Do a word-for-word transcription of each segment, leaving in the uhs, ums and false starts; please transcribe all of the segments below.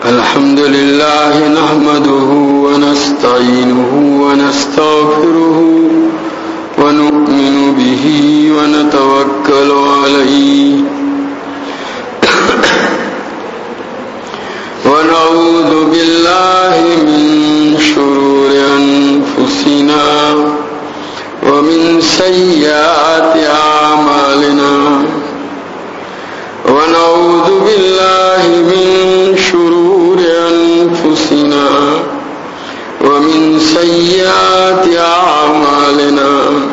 الحمد لله نحمده ونستعينه ونستغفره ونؤمن به ونتوكل عليه ونعوذ بالله من شرور أنفسنا ومن سيئات أعمالنا ونعوذ بالله من شرور أنفسنا ومن سيئات أعمالنا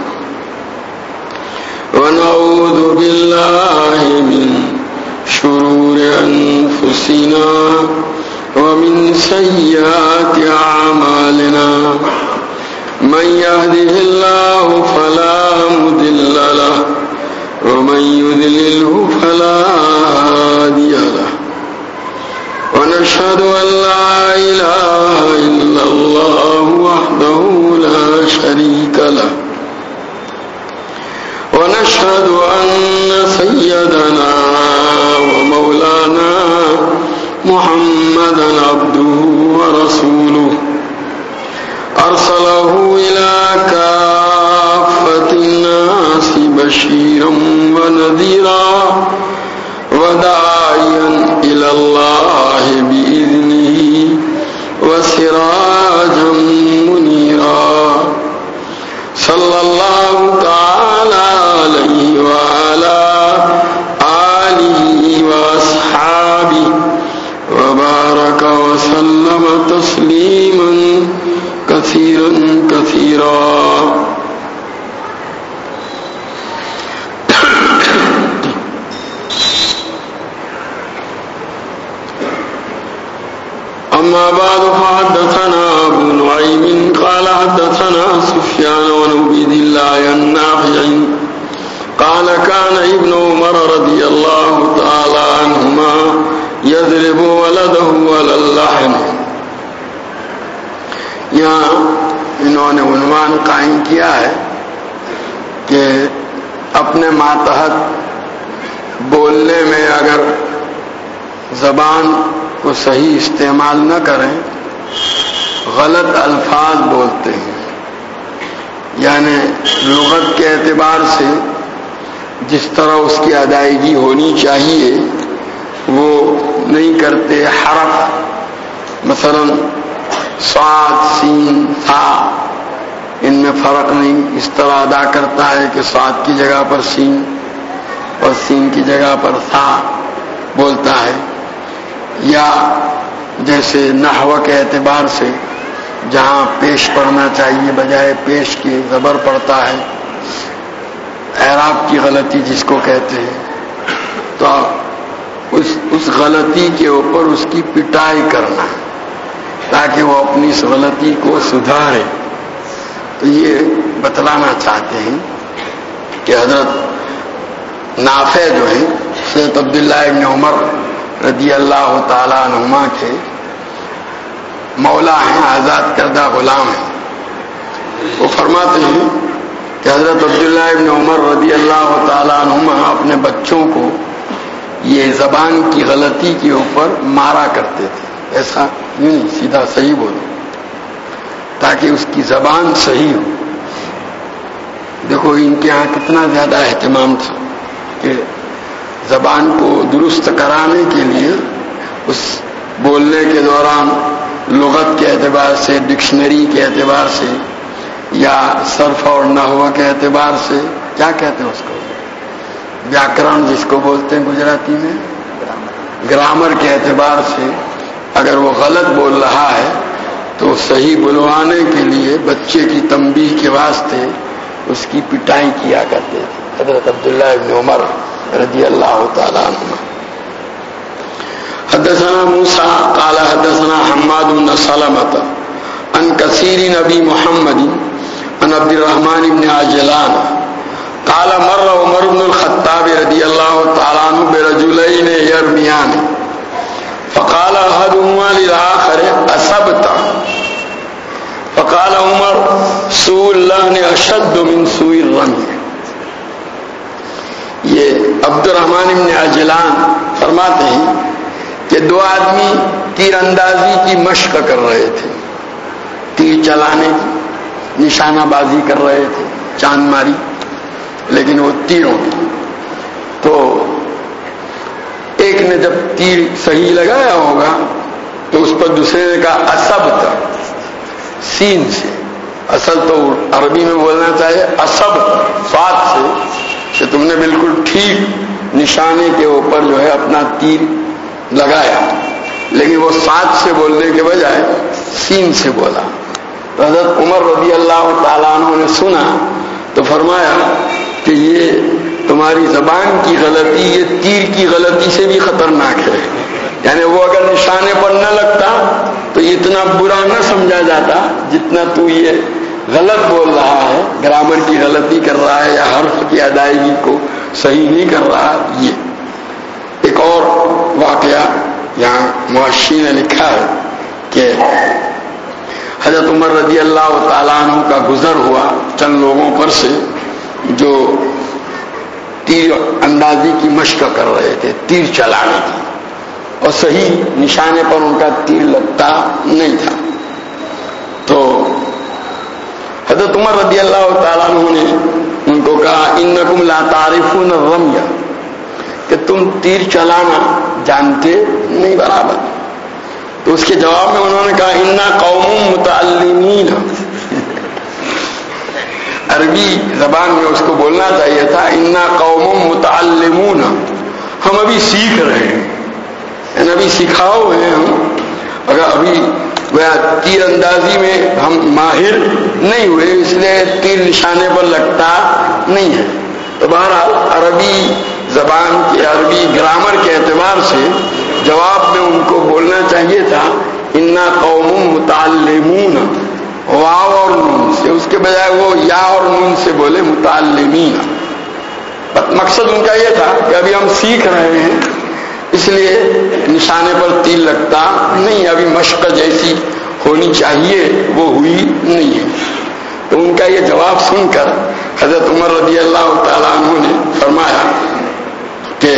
ونعوذ بالله من شرور أنفسنا ومن سيئات أعمالنا من يهده الله فلا مضل له ومن يضلله فلا هادي له ونشهد أن لا إله إلا الله وحده لا شريك له ونشهد أن سيدنا ومولانا محمدا عبده ورسوله أرسله إلى كافة الناس بشيرا ونذيرا وداعيا إلى الله بإذنه وسراجا منيرا صلى الله تعالى عليه وعلى آله وأصحابه وبارك وسلم تسليما كثيرا كثيرا. أما بعد فحدثنا أبو نعيم قال حدثنا سفيان عن عبيد الله النافع قال كان ابن عمر رضي الله تعالى عنهما يضرب ولده على اللحم. یہاں انہوں نے عنوان قائم کیا ہے کہ اپنے ماتحت بولنے میں اگر زبان کو صحیح استعمال نہ کریں، غلط الفاظ بولتے ہیں، یعنی لغت کے اعتبار سے جس طرح اس کی ادائیگی ہونی چاہیے وہ نہیں کرتے. حرف مثلا صاد سین تھا ان میں فرق نہیں، اس طرح ادا کرتا ہے کہ صاد کی جگہ پر سین اور سین کی جگہ پر تھا بولتا ہے. یا جیسے نحو کے اعتبار سے جہاں پیش پڑھنا چاہیے بجائے پیش کے زبر پڑتا ہے، اعراب کی غلطی جس کو کہتے ہیں، تو اس اس غلطی کے اوپر اس کی پٹائی کرنا تاکہ وہ اپنی اس غلطی کو سدھارے. تو یہ بتلانا چاہتے ہیں کہ حضرت نافع جو ہیں حضرت عبداللہ ابن عمر رضی اللہ تعالیٰ عنہما کے مولا ہیں، آزاد کردہ غلام ہیں. وہ فرماتے ہیں کہ حضرت عبداللہ ابن عمر رضی اللہ تعالیٰ عنہما اپنے بچوں کو یہ زبان کی غلطی کے اوپر مارا کرتے تھے. ایسا نہیں، سیدھا صحیح بولو تاکہ اس کی زبان صحیح ہو. دیکھو ان کے ہاں کتنا زیادہ اہتمام تھا کہ زبان کو درست کرانے کے لیے اس بولنے کے دوران لغت کے اعتبار سے، ڈکشنری کے اعتبار سے یا صرف اور نحو کے اعتبار سے، کیا کہتے ہیں اس کو، ویاکرن جس کو بولتے ہیں گجراتی میں، گرامر کے اعتبار سے اگر وہ غلط بول رہا ہے تو صحیح بلوانے کے لیے بچے کی تنبیہ کے واسطے اس کی پٹائی کیا کرتے تھے حضرت عبداللہ ابن عمر رضی اللہ تعالیٰ عنہ. حدثنا موسیٰ قال حدثنا حماد بن سلمة عن كثير نبی محمد عن عبد الرحمن بن عجلان قال مر عمر بن الخطاب رضی اللہ تعالیٰ عنہ برجلین یرمیان فقال احدهما للآخر اصبت فقال عمر سوء اللحن اشد من سوء الرمی. یہ عبد الرحمن بن عجلان فرماتے ہیں کہ دو آدمی تیر اندازی کی مشق کر رہے تھے، تیر چلانے کی نشانہ بازی کر رہے تھے، چاند ماری، لیکن وہ تیروں کی۔ تو ایک نے جب تیر صحیح لگایا ہوگا تو اس پر دوسرے نے کہا اصبت، سین سے، اصل تو عربی میں بولنا چاہیے اصبت، صاد سے، کہ تم نے بالکل ٹھیک نشانے کے اوپر جو ہے اپنا تیر لگایا، لیکن وہ صاد سے بولنے کے بجائے سین سے بولا۔ تو حضرت عمر رضی اللہ تعالیٰ عنہ نے سنا تو فرمایا کہ یہ تمہاری زبان کی غلطی یہ تیر کی غلطی سے بھی خطرناک ہے، یعنی وہ اگر نشانے پر نہ لگتا تو اتنا برا نہ سمجھا جاتا جتنا تو یہ غلط بول رہا ہے، گرامر کی غلطی کر رہا ہے یا حرف کی ادائیگی کو صحیح نہیں کر رہا۔ یہ ایک اور واقعہ یہاں معاشی نے لکھا ہے کہ حضرت عمر رضی اللہ تعالیٰ عنہ کا گزر ہوا چند لوگوں پر سے جو تیر اندازی کی مشق کر رہے تھے، تیر چلانے کی، اور صحیح نشانے پر ان کا تیر لگتا نہیں تھا۔ تو حضرت عمر رضی اللہ تعالیٰ عنہ نے ان کو کہا انکم لا تعرفون الرمی، کہ تم تیر چلانا جانتے نہیں برابر۔ تو اس کے جواب میں انہوں نے کہا انا قوم متعلمین، عربی زبان میں اس کو بولنا چاہیے تھا انا قوم متعلمون، ہم ابھی سیکھ رہے ہیں، یعنی ابھی سکھاؤ ہیں ہم، اگر ابھی تیر اندازی میں ہم ماہر نہیں ہوئے اس لیے تیر نشانے پر لگتا نہیں ہے۔ تو بہرحال عربی زبان کے عربی گرامر کے اعتبار سے جواب میں ان کو بولنا چاہیے تھا انا قوم متعلمون، واو اور نون سے، اس کے بجائے وہ یا اور نون سے بولے متعلمین۔ مقصد ان کا یہ تھا کہ ابھی ہم سیکھ رہے ہیں اس لیے نشانے پر تیر لگتا نہیں، ابھی مشق جیسی ہونی چاہیے وہ ہوئی نہیں ہے۔ تو ان کا یہ جواب سن کر حضرت عمر رضی اللہ تعالیٰ عنہ نے فرمایا کہ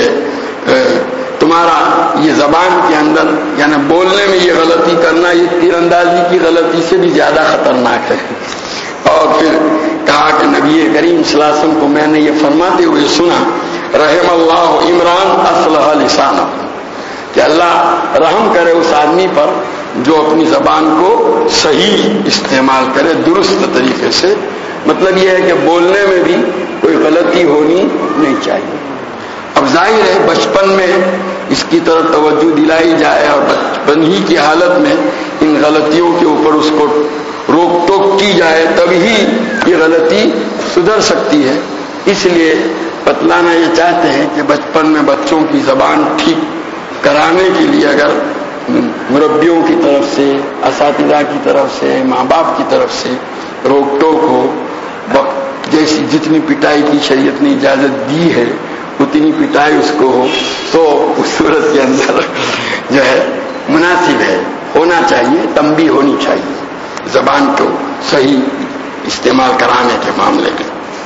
تمہارا یہ زبان کے اندر یعنی بولنے میں یہ غلطی کرنا یہ تیر اندازی کی غلطی سے بھی زیادہ خطرناک ہے۔ اور پھر کہا کہ نبی کریم صلی اللہ علیہ وسلم کو میں نے یہ فرماتے ہوئے سنا رحم اللہ عمران اصلح لسانہ، کہ اللہ رحم کرے اس آدمی پر جو اپنی زبان کو صحیح استعمال کرے، درست طریقے سے۔ مطلب یہ ہے کہ بولنے میں بھی کوئی غلطی ہونی نہیں چاہیے۔ اب ظاہر ہے بچپن میں اس کی طرف توجہ دلائی جائے اور بچپن ہی کی حالت میں ان غلطیوں کے اوپر اس کو روک ٹوک کی جائے تب ہی یہ غلطی سدھر سکتی ہے۔ اس لیے بتلانا یہ چاہتے ہیں کہ بچپن میں بچوں کی زبان ٹھیک کرانے کے لیے اگر مربیوں کی طرف سے، اساتذہ کی طرف سے، ماں باپ کی طرف سے روک ٹوک ہو، جیسی جتنی پٹائی کی شریعت نے اجازت دی ہے اتنی پٹائی اس کو ہو تو اس صورت کے اندر جو ہے مناسب ہے، ہونا چاہیے، تنبیہ ہونی چاہیے زبان کو صحیح استعمال کرانے کے معاملے میں۔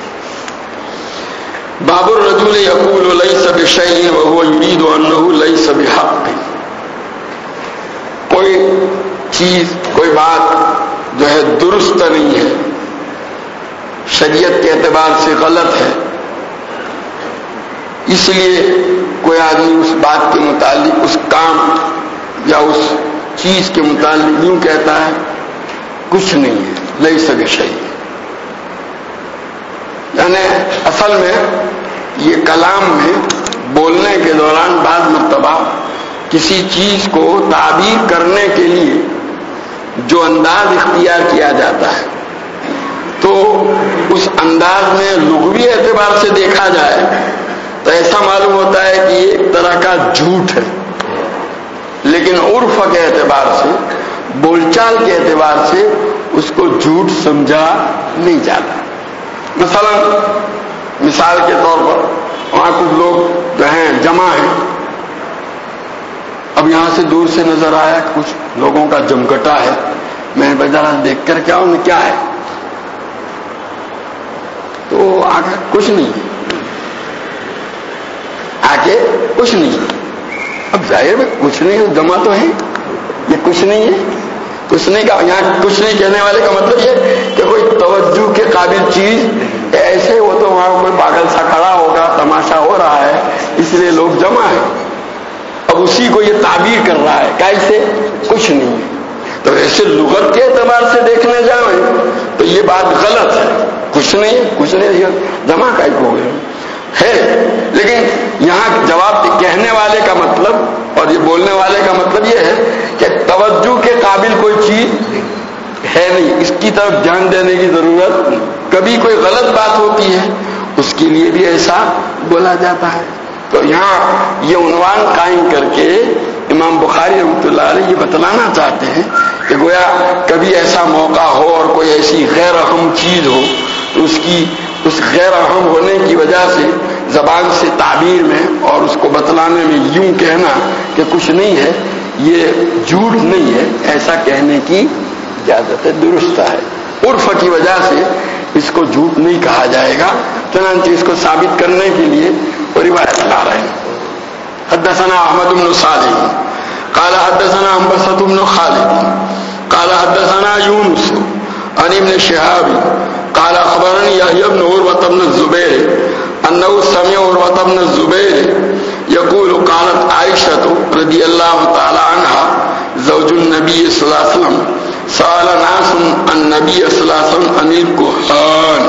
باب الرجل یقول لیس بشیء وهو یرید انه لیس بحق، کوئی چیز کوئی بات جو ہے درست نہیں ہے، شریعت کے اعتبار سے غلط ہے، اس لیے کوئی آدمی اس بات کے متعلق، اس کام یا اس چیز کے متعلق یوں کہتا ہے کچھ نہیں ہے، لیس بشیء، یعنی اصل میں یہ کلام میں بولنے کے دوران بعض مرتبہ کسی چیز کو تعبیر کرنے کے لیے جو انداز اختیار کیا جاتا ہے تو اس انداز میں لغوی اعتبار سے دیکھا جائے تو ایسا معلوم ہوتا ہے کہ یہ ایک طرح کا جھوٹ ہے، لیکن عرف کے اعتبار سے، بول چال کے اعتبار سے اس کو جھوٹ سمجھا نہیں جاتا۔ مثلا مثال کے طور پر وہاں کچھ لوگ جو ہیں جمع ہیں، اب یہاں سے دور سے نظر آیا کچھ لوگوں کا جمگٹا ہے، میں بازار دیکھ کر کیا ہوں کیا ہے تو آگے کچھ نہیں، آگے کچھ نہیں، اب ظاہر میں کچھ نہیں، جمع تو ہے یہ کچھ نہیں ہے. کچھ نہیں کا یہاں کچھ نہیں کہنے والے کا مطلب یہ کہ کوئی توجہ کے قابل چیز ایسے وہ تو وہاں کوئی پاگل سا کھڑا ہوگا, تماشا ہو رہا ہے اس لیے لوگ جمع ہیں. اب اسی کو یہ تعبیر کر رہا ہے کیسے کچھ نہیں ہے. تو ایسے لغت کے اعتبار سے دیکھنے جائیں تو یہ بات غلط ہے. کچھ نہیں کچھ نہیں جمع کا ہو گئے ہے. لیکن یہاں جواب کہنے والے کا مطلب اور یہ بولنے والے کا مطلب یہ ہے کہ توجہ کے قابل کوئی چیز ہے نہیں, اس کی طرف دھیان دینے کی ضرورت. کبھی کوئی غلط بات ہوتی ہے اس کے لیے بھی ایسا بولا جاتا ہے. تو یہاں یہ عنوان قائم کر کے امام بخاری رحمۃ اللہ علیہ یہ بتلانا چاہتے ہیں کہ گویا کبھی ایسا موقع ہو اور کوئی ایسی غیر اہم چیز ہو تو اس کی اس غیر اہم ہونے کی وجہ سے زبان سے تعبیر میں اور اس کو بتلانے میں یوں کہنا کہ کچھ نہیں ہے یہ جھوٹ نہیں ہے, ایسا کہنے کی اجازت ہے, درست ہے. عرف کی وجہ سے اس کو جھوٹ نہیں کہا جائے گا. چنانچہ اس کو ثابت کرنے کے لیے وہ روایت لا رہے ہیں. حدثنا احمد بن صالح قال حدثنا انبسط بن خالد قال حدثنا يونس عن ابن شهاب قال اخبرني يحيى بن عروة بن الزبير انه سمع عروة بن الزبير يقول قالت عائشة رضي الله تعالى عنها زوج النبي صلى الله عليه وسلم سأل ناس النبي صلى الله عليه وسلم عن الكهان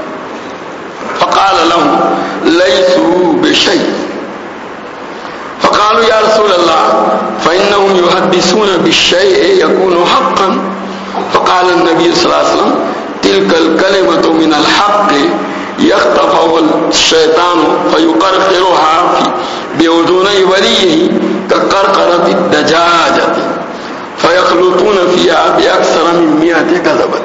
فقال لهم ليسوا بشيء فقالوا يا رسول الله فإنهم يحدثون بالشيء يكون حقا فقال النبي صلى الله عليه وسلم تلك الكلمة من الحق يخطفها الشيطان فيقرقرها بأذني وليه كقرقرة الدجاجة فيخلطون فيها بأكثر من مئة كذبة.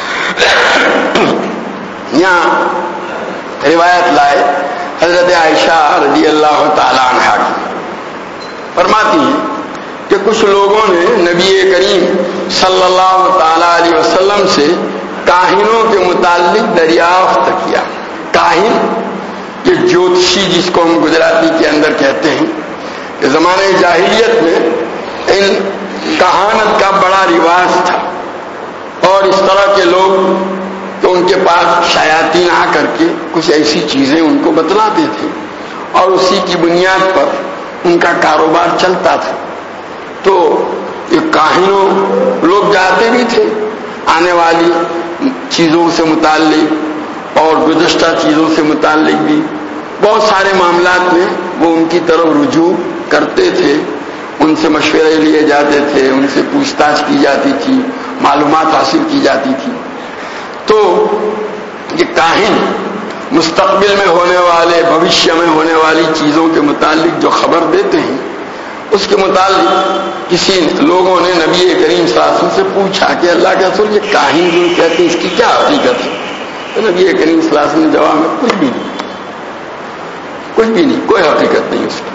یہاں روایت لائے حضرت عائشہ رضی اللہ تعالی عنہا کی, فرماتی ہیں کہ کچھ لوگوں نے نبی کریم صلی اللہ تعالی علیہ وسلم سے کاہنوں کے متعلق دریافت کیا. کاہن یہ جوتشی جس کو ہم گجراتی کے اندر کہتے ہیں, کہ زمانے جاہلیت میں ان کہانت کا بڑا رواج تھا اور اس طرح کے لوگ تو ان کے پاس شیاطین آ کر کے کچھ ایسی چیزیں ان کو بتلاتے تھے اور اسی کی بنیاد پر ان کا کاروبار چلتا تھا. تو یہ کاہنوں لوگ جاتے بھی تھے, آنے والی چیزوں سے متعلق اور گزشتہ چیزوں سے متعلق بھی بہت سارے معاملات میں وہ ان کی طرف رجوع کرتے تھے, ان سے مشورے لیے جاتے تھے, ان سے پوچھ تاچھ کی جاتی تھی, معلومات حاصل کی جاتی تھی. تو یہ کاہن مستقبل میں ہونے والے بھوشیہ میں ہونے والی چیزوں کے متعلق جو خبر دیتے ہیں اس کے متعلق کسی لوگوں نے نبی کریم صلی اللہ علیہ وسلم سے پوچھا کہ اللہ کے رسول یہ کاہن جو کہتے ہیں اس کی کیا حقیقت ہے؟ تو نبی کریم صلی اللہ علیہ وسلم نے جواب میں کچھ بھی نہیں, کچھ بھی نہیں, کوئی حقیقت نہیں اس کی.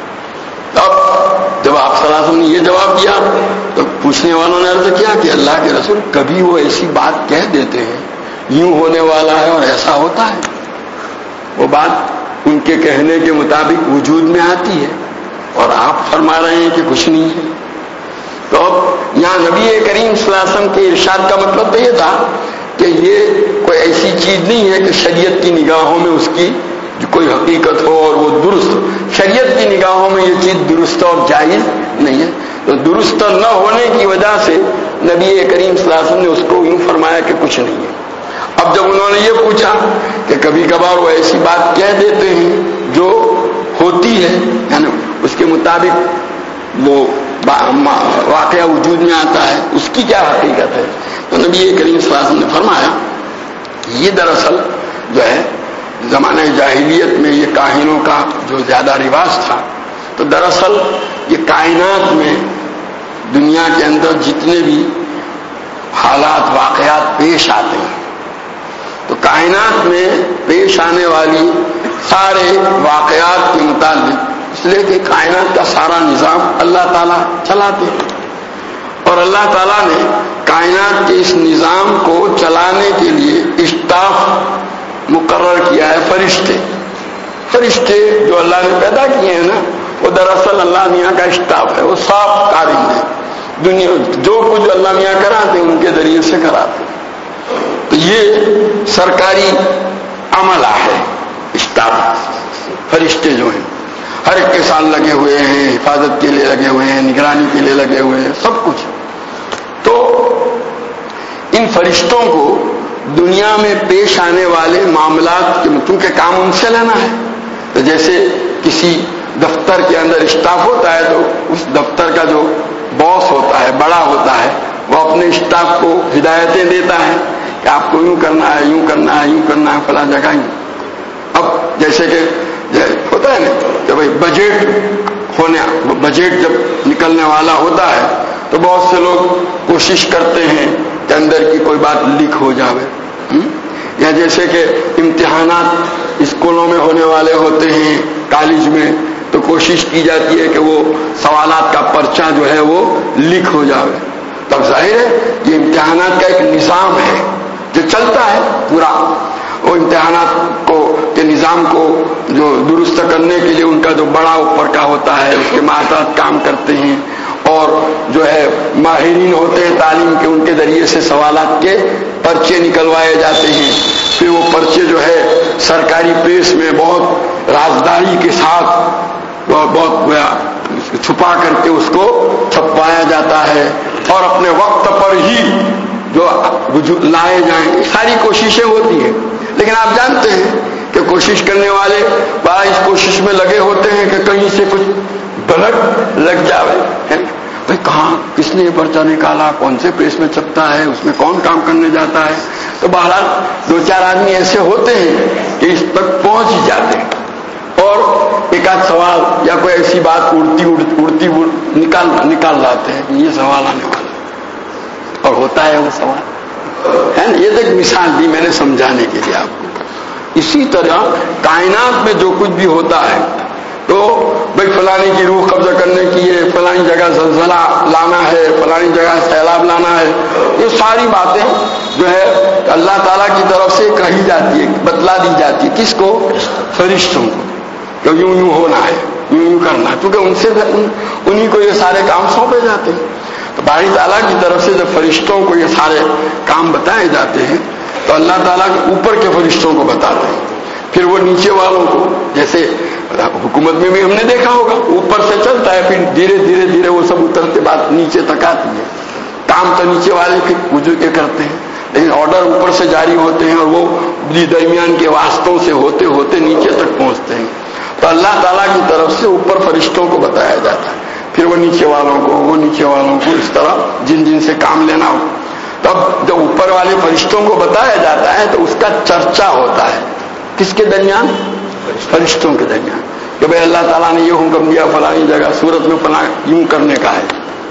اب جب آپ صلی اللہ علیہ وسلم نے یہ جواب دیا تو پوچھنے والوں نے عرض کیا کہ اللہ کے رسول کبھی وہ ایسی بات کہہ دیتے ہیں یوں ہونے والا ہے اور ایسا ہوتا ہے, وہ بات ان کے کہنے کے مطابق وجود میں آتی ہے اور آپ فرما رہے ہیں کہ کچھ نہیں ہے. تو اب یہاں نبی کریم صلی اللہ علیہ وسلم کے ارشاد کا مطلب تو یہ تھا کہ یہ کوئی ایسی چیز نہیں ہے کہ شریعت کی نگاہوں میں اس کی جو کوئی حقیقت ہو اور وہ درست ہو. شریعت کی نگاہوں میں یہ چیز درست اور جائز نہیں ہے. تو درست نہ ہونے کی وجہ سے نبی کریم صلی اللہ علیہ وسلم نے اس کو یوں فرمایا کہ کچھ نہیں ہے. اب جب انہوں نے یہ پوچھا کہ کبھی کبھار وہ ایسی بات کہہ دیتے ہیں جو ہوتی ہے یعنی اس کے مطابق وہ واقعہ وجود میں آتا ہے, اس کی کیا حقیقت ہے؟ تو نبی کریم صلی اللہ علیہ وسلم نے فرمایا یہ دراصل جو ہے زمانہ جاہلیت میں یہ کاہنوں کا جو زیادہ رواج تھا, تو دراصل یہ کائنات میں دنیا کے اندر جتنے بھی حالات واقعات پیش آتے ہیں تو کائنات میں پیش آنے والی سارے واقعات کے متعلق, اس لیے کہ کائنات کا سارا نظام اللہ تعالیٰ چلاتے ہیں اور اللہ تعالیٰ نے کائنات کے اس نظام کو چلانے کے لیے اسٹاف مقرر کیا ہے, فرشتے. فرشتے جو اللہ نے پیدا کیے ہیں نا وہ دراصل اللہ میاں کا اسٹاف ہے, وہ صاف کارندے دنیا جو کچھ اللہ میاں کراتے ان کے ذریعے سے کراتے. تو یہ سرکاری عملہ ہے. اسٹاف فرشتے جو ہیں ہر ایک کے ساتھ لگے ہوئے ہیں, حفاظت کے لیے لگے ہوئے ہیں, نگرانی کے لیے لگے ہوئے ہیں, سب کچھ. تو ان فرشتوں کو دنیا میں پیش آنے والے معاملات کے کیونکہ کام ان سے لینا ہے. تو جیسے کسی دفتر کے اندر اسٹاف ہوتا ہے تو اس دفتر کا جو باس ہوتا ہے, بڑا ہوتا ہے, وہ اپنے اسٹاف کو ہدایتیں دیتا ہے کہ آپ کو یوں کرنا ہے, یوں کرنا ہے, یوں کرنا ہے, فلاں جگہ یوں. اب جیسے کہ ہوتا ہے نا کہ بھائی بجٹ ہونے بجٹ جب نکلنے والا ہوتا ہے تو بہت سے لوگ کوشش کرتے ہیں کہ اندر کی کوئی بات لیک ہو جاوے. یا جیسے کہ امتحانات اسکولوں میں ہونے والے ہوتے ہیں, کالج میں, تو کوشش کی جاتی ہے کہ وہ سوالات کا پرچہ جو ہے وہ لیک ہو جاوے. تب ظاہر ہے یہ امتحانات کا ایک نظام ہے جو چلتا ہے پورا. وہ امتحانات کو کے نظام کو جو درست کرنے کے لیے ان کا جو بڑا اوپر کا ہوتا ہے اس کے ماتحت کام کرتے ہیں, اور جو ہے ماہرین ہوتے ہیں تعلیم کے, ان کے ذریعے سے سوالات کے پرچے نکلوائے جاتے ہیں. پھر وہ پرچے جو ہے سرکاری پریس میں بہت رازداری کے ساتھ بہت چھپا کر کے اس کو چھپوایا جاتا ہے, اور اپنے وقت پر ہی جو لائے جائیں. ساری کوششیں ہوتی ہیں, لیکن آپ جانتے ہیں کہ کوشش کرنے والے بڑا اس کوشش میں لگے ہوتے ہیں کہ کہیں سے کچھ غلط لگ جاوے. بھائی کہاں کس نے یہ پرچہ نکالا, کون سے پریس میں چھپتا ہے, اس میں کون کام کرنے جاتا ہے. تو بہرحال دو چار آدمی ایسے ہوتے ہیں کہ اس تک پہنچ ہی جاتے ہیں, اور ایک آدھ سوال یا کوئی ایسی بات اڑتی اڑتی نکال نکال لاتے ہیں کہ یہ سوال آنے والا ہے, اور ہوتا ہے وہ سوال ہے نا. یہ تو ایک مثال دی میں نے سمجھانے کے لیے آپ کو. اسی طرح کائنات میں جو کچھ بھی ہوتا ہے تو بھائی فلانی کی روح قبضہ کرنے کی ہے, فلانی جگہ زلزلہ لانا ہے, فلانی جگہ سیلاب لانا ہے, یہ ساری باتیں جو ہے اللہ تعالیٰ کی طرف سے کہی جاتی ہے, بتلا دی جاتی ہے. کس کو؟ فرشتوں کو, کہ یوں یوں ہونا ہے, یوں یوں کرنا ہے, کیونکہ ان سے انہیں کو یہ سارے کام سونپے جاتے ہیں. تو باری تعالیٰ کی طرف سے جب فرشتوں کو یہ سارے کام بتائے جاتے ہیں تو اللہ تعالیٰ کے اوپر کے فرشتوں کو بتاتے ہیں. پھر وہ نیچے والوں کو, جیسے حکومت میں بھی ہم نے دیکھا ہوگا اوپر سے چلتا ہے, پھر دھیرے دھیرے دھیرے وہ سب اترتے بات نیچے تک آتی ہے. کام تو نیچے والے کے وجو کے کرتے ہیں, لیکن آرڈر اوپر سے جاری ہوتے ہیں, اور وہ درمیان کے واسطوں سے ہوتے ہوتے نیچے تک پہنچتے ہیں. تو اللہ تعالیٰ کی طرف سے اوپر فرشتوں کو بتایا جاتا ہے, پھر وہ نیچے والوں کو, وہ نیچے والوں کو, اس طرح جن جن سے کام لینا ہو. تب جب اوپر والے فرشتوں کو بتایا جاتا ہے تو اس کا چرچا ہوتا ہے. کس کے درمیان؟ فرشتوں کے درمیان, کہ بھائی اللہ تعالیٰ نے یہ حکم دیا فلانی جگہ سورت میں فلاں یوں کرنے کا ہے,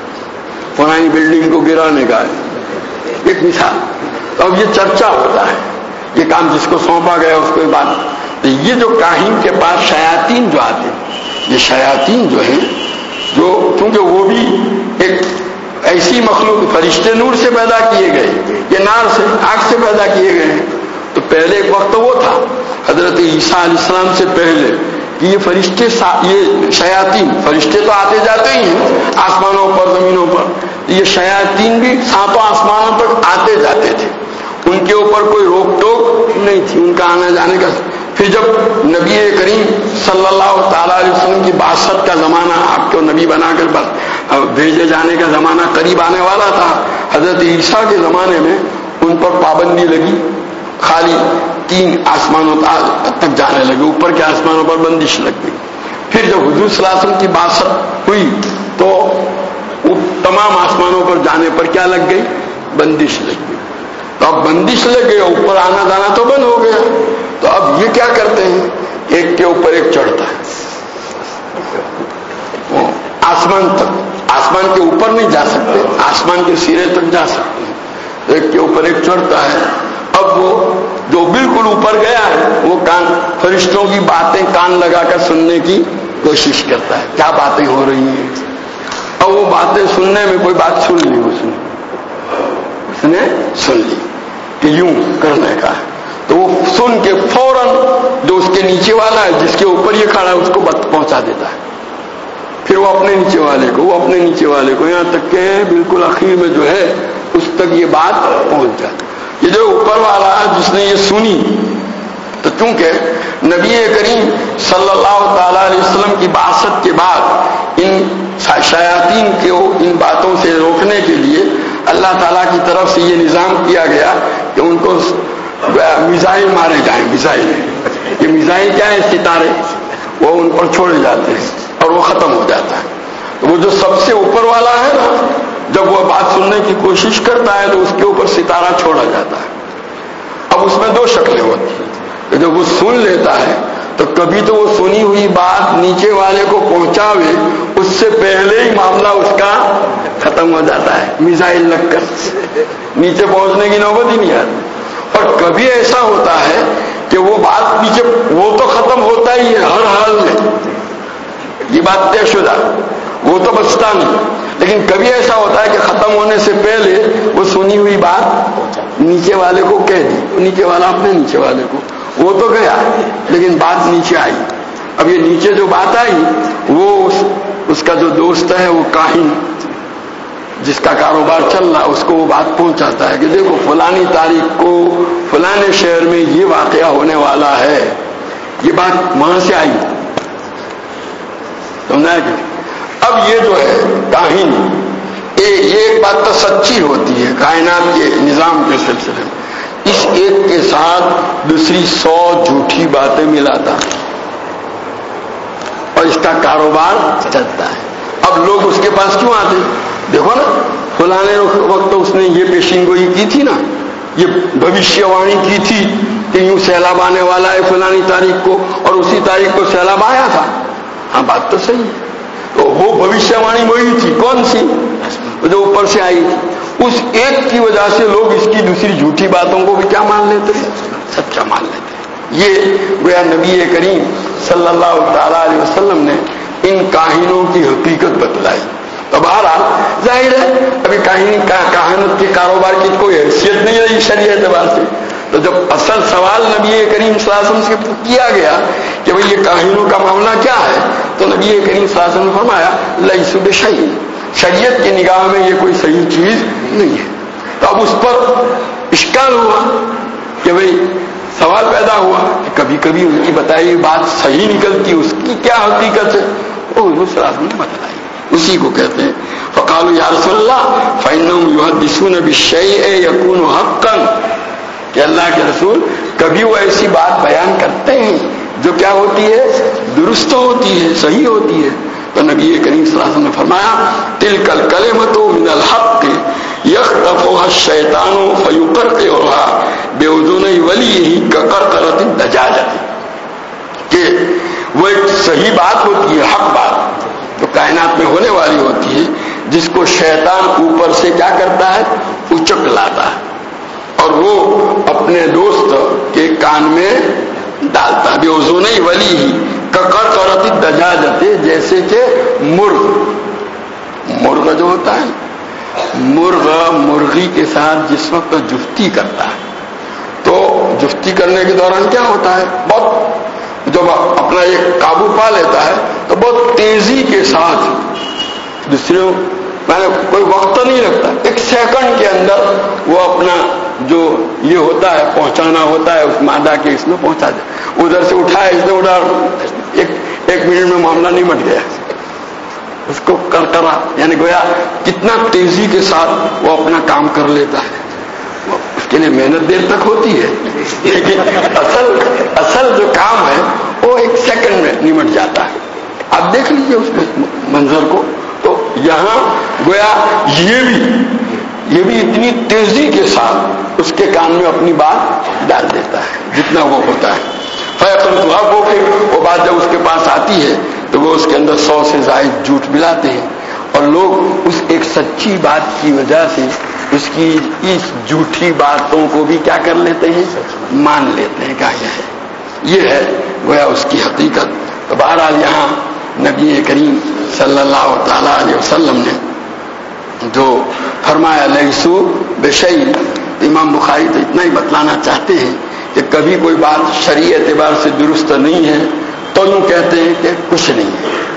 فلانی بلڈنگ کو گرانے کا ہے, ایک مثال. تو اب یہ چرچا ہوتا ہے, یہ کام جس کو سونپا گیا اس کو یہ بات. تو یہ جو کاہن کے پاس شیاطین جو آتے ہیں, یہ شیاطین جو ہیں, جو چونکہ وہ بھی ایک ایسی مخلوق, فرشتے نور سے پیدا کیے گئے, یہ نار سے آگ سے پیدا کیے گئے ہیں. تو پہلے ایک وقت وہ تھا حضرت عیسیٰ علیہ السلام سے پہلے کہ یہ فرشتے, یہ شیاطین, فرشتے تو آتے جاتے ہی ہیں آسمانوں پر زمینوں پر, یہ شیاطین بھی ساتوں آسمانوں پر آتے جاتے تھے, ان کے اوپر کوئی روک ٹوک نہیں تھی ان کا آنے جانے کا. پھر جب نبی کریم صلی اللہ تعالیٰ علیہ وسلم کی بعثت کا زمانہ, آپ کو نبی بنا کر بھیجے جانے کا زمانہ قریب آنے والا تھا, حضرت عیسیٰ کے زمانے میں ان پر پابندی لگی, خالی تین آسمانوں تک جانے لگے, اوپر کے آسمانوں پر بندش لگ گئی. پھر جب حضور صلی اللہ علیہ وسلم کی بعثت ہوئی تو تمام آسمانوں پر جانے پر کیا لگ گئی؟ بندش لگ گئی. تو اب بندش لگ گئی, اوپر آنا جانا تو بند ہو گیا. تو اب یہ کیا کرتے ہیں, ایک کے اوپر ایک چڑھتا ہے, وہ آسمان تک, آسمان کے اوپر نہیں جا سکتے, آسمان کے سرے تک جا سکتے ہیں, ایک کے اوپر ایک چڑھتا ہے. اب وہ جو بالکل اوپر گیا ہے وہ کان فرشتوں کی باتیں کان لگا کر سننے کی کوشش کرتا ہے, کیا باتیں ہو رہی ہیں. اب وہ باتیں سننے میں کوئی بات سن لی, اس نے اس نے سن لی کہ یوں کرنے کا ہے, تو وہ سن کے فوراً جو اس کے نیچے والا ہے جس کے اوپر یہ کھڑا ہے اس کو بات پہنچا دیتا ہے. پھر وہ اپنے نیچے والے کو, وہ اپنے نیچے والے کو، یہاں تک کہ بالکل آخر میں جو ہے اس تک یہ بات پہنچ جائے. یہ جو اوپر والا ہے جس نے یہ سنی، تو چونکہ نبی کریم صلی اللہ تعالی علیہ وسلم کی بعثت کے بعد ان شیاطین کو ان باتوں سے روکنے کے لیے اللہ تعالیٰ کی طرف سے یہ نظام کیا گیا کہ ان کو میزائل مارے جائیں. میزائل، یہ میزائل کیا ہے؟ ستارے، وہ ان پر چھوڑے جاتے ہیں اور وہ ختم ہو جاتا ہے. تو وہ جو سب سے اوپر والا ہے نا، جب وہ بات سننے کی کوشش کرتا ہے تو اس کے اوپر ستارہ چھوڑا جاتا ہے. اب اس میں دو شکلیں ہوتی ہیں کہ جب وہ سن لیتا ہے تو کبھی تو وہ سنی ہوئی بات نیچے والے کو پہنچاوے، اس سے پہلے ہی معاملہ اس کا ختم ہو جاتا ہے، میزائل لگ کر نیچے پہنچنے کی نوبت ہی نہیں آتی. اور کبھی ایسا ہوتا ہے کہ وہ بات نیچے، وہ تو ختم ہوتا ہی ہے ہر حال میں، یہ بات طے شدہ، وہ تو بچتا نہیں. لیکن کبھی ایسا ہوتا ہے کہ ختم ہونے سے پہلے وہ سنی ہوئی بات نیچے والے کو کہہ دی، نیچے والا اپنے نیچے والے کو، وہ تو گیا لیکن بات نیچے آئی. اب یہ نیچے جو بات آئی وہ اس, اس کا جو دوست ہے وہ کاہن جس کا کاروبار چل رہا اس کو وہ بات پہنچاتا ہے کہ دیکھو فلانی تاریخ کو فلانے شہر میں یہ واقعہ ہونے والا ہے، یہ بات وہاں سے آئی. سمجھا کہ اب یہ جو ہے کاہن، یہ ایک بات تو سچی ہوتی ہے کائنات کے نظام کے سلسلے میں، اس ایک کے ساتھ دوسری سو جھوٹی باتیں ملاتا اور اس کا کاروبار چلتا ہے. اب لوگ اس کے پاس کیوں آتے؟ دیکھو نا فلانے وقت تو اس نے یہ پیشین گوئی کی تھی نا، یہ بھوشیہ وانی کی تھی کہ یوں سیلاب آنے والا ہے فلانی تاریخ کو، اور اسی تاریخ کو سیلاب آیا تھا. ہاں بات تو صحیح ہے. تو وہ بھوشیہ وانی وہی تھی، کون سی؟ جو اوپر سے آئی تھی. اس ایک کی وجہ سے لوگ اس کی دوسری جھوٹی باتوں کو بھی کیا مان لیتے ہیں؟ سچا مان لیتے ہیں. یہ گویا نبی کریم صلی اللہ تعالی علیہ وسلم نے ان کاہنوں کی حقیقت بتلائی. تو بہرحال ظاہر ہے ابھی کاہن کہانت کے کاروبار کی کوئی حیثیت نہیں رہی شریعت اعتبار سے. تو جب اصل سوال نبی کریم صلی اللہ علیہ وسلم سے کیا گیا کہ بھئی یہ کاہنوں کا معاملہ کیا ہے، تو نبی کریم صلی اللہ علیہ وسلم نے فرمایا لیسوا بشیء، شریعت کی نگاہ میں یہ کوئی صحیح چیز نہیں ہے. تو اب اس پر اشکال ہوا کہ بھئی سوال پیدا ہوا کہ کبھی کبھی ان کی بتائی ہوئی بات صحیح نکلتی، اس کی کیا حقیقت ہے؟ وہ حضور صلی اللہ علیہ وسلم نے بتلائی. اسی کو کہتے ہیں فقالوا یا رسول اللہ فإنهم يحدثون بالشيء يكون حقا، کہ اللہ کے رسول کبھی وہ ایسی بات بیان کرتے ہیں جو کیا ہوتی ہے؟ درست ہوتی ہے، صحیح ہوتی ہے. تو نبی کریم صلی اللہ علیہ وسلم نے فرمایا تلک الکلمۃ من الحق یخطفها الشیطان فیقرقرها باذن ولیہ کقرقرۃ الدجاجہ، کہ وہ ایک صحیح بات ہوتی ہے، حق بات جو کائنات میں ہونے والی ہوتی ہے، جس کو شیطان اوپر سے کیا کرتا ہے؟ اچک لاتا ہے اور وہ اپنے دوست کے کان میں ڈالتا ہے. باذن ولیہ کقرقرۃ الدجاجہ، جیسے کہ مرغ مرغ جو ہوتا ہے، مرغ مرغی کے ساتھ جس وقت جفتی کرتا ہے تو جفتی کرنے کے دوران کیا ہوتا ہے، بہت جب اپنا ایک قابو پا لیتا ہے تو بہت تیزی کے ساتھ دوسروں میں نے کوئی وقت نہیں لگتا، ایک سیکنڈ کے اندر وہ اپنا جو یہ ہوتا ہے پہنچانا ہوتا ہے اس مادہ کے اس میں پہنچا دے. ادھر سے اٹھایا اس نے اٹھا، ایک ایک منٹ میں معاملہ نہیں مٹ گیا، اس کو کر کرا یعنی گویا کتنا تیزی کے ساتھ وہ اپنا کام کر لیتا ہے. اس کے لیے محنت دیر تک ہوتی ہے لیکن اصل اصل جو کام ہے وہ ایک سیکنڈ میں نمٹ جاتا ہے. آپ دیکھ لیجئے اس منظر کو. تو یہاں گویا یہ بھی یہ بھی اتنی تیزی کے ساتھ اس کے کان میں اپنی بات ڈال دیتا ہے جتنا وہ ہوتا ہے. فیقل تو اب وہ پھر وہ بات جب اس کے پاس آتی ہے تو وہ اس کے اندر سو سے زائد جھوٹ ملاتے ہیں اور لوگ اس ایک سچی بات کی وجہ سے اس کی اس جھوٹی باتوں کو بھی کیا کر لیتے ہیں؟ مان لیتے ہیں کہ یہ ہے یہ ہے گویا اس کی حقیقت. تو بہرحال یہاں نبی کریم صلی اللہ تعالی علیہ وسلم نے جو فرمایا لیسوا بشیء، امام بخاری تو اتنا ہی بتلانا چاہتے ہیں کہ کبھی کوئی بات شرعی اعتبار سے درست نہیں ہے تو یوں کہتے ہیں کہ کچھ نہیں ہے.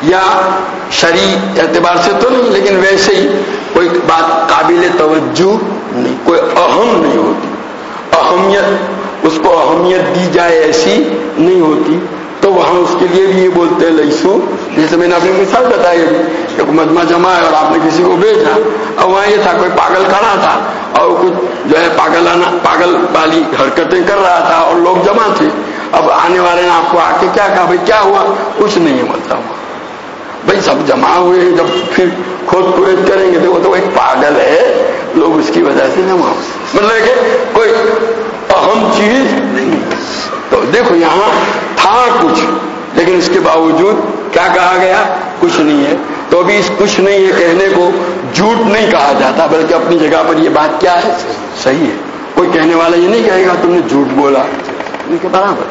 یا شرعی اعتبار سے تو نہیں، لیکن ویسے ہی کوئی بات قابل توجہ نہیں، کوئی اہم نہیں ہوتی، اہمیت اس کو اہمیت دی جائے ایسی نہیں ہوتی، تو وہاں اس کے لیے بھی یہ بولتے ہیں لیسو. جیسے میں نے اپنی مثال بتائی کہ مجمع جمع ہے اور آپ نے کسی کو بھیجا، اور وہاں یہ تھا کوئی پاگل کھڑا تھا اور کچھ جو ہے پاگلانہ پاگل والی حرکتیں کر رہا تھا اور لوگ جمع تھے. اب آنے والے نے آپ کو آ کے کیا کہا، بھائی کیا ہوا؟ کچھ نہیں ہے مطلب ہوا. بھائی سب جمع ہوئے، جب پھر کھود پریت کریں گے تو وہ تو ایک پاگل ہے، لوگ اس کی وجہ سے جمع ہو، مطلب کہ کوئی اہم چیز نہیں. تو دیکھو یہاں تھا کچھ، لیکن اس کے باوجود کیا کہا گیا؟ کچھ نہیں ہے. تو ابھی اس کچھ نہیں ہے کہنے کو جھوٹ نہیں کہا جاتا، بلکہ اپنی جگہ پر یہ بات کیا ہے؟ صحیح ہے. کوئی کہنے والا یہ نہیں کہے گا تم نے جھوٹ بولا، ان کے برابر.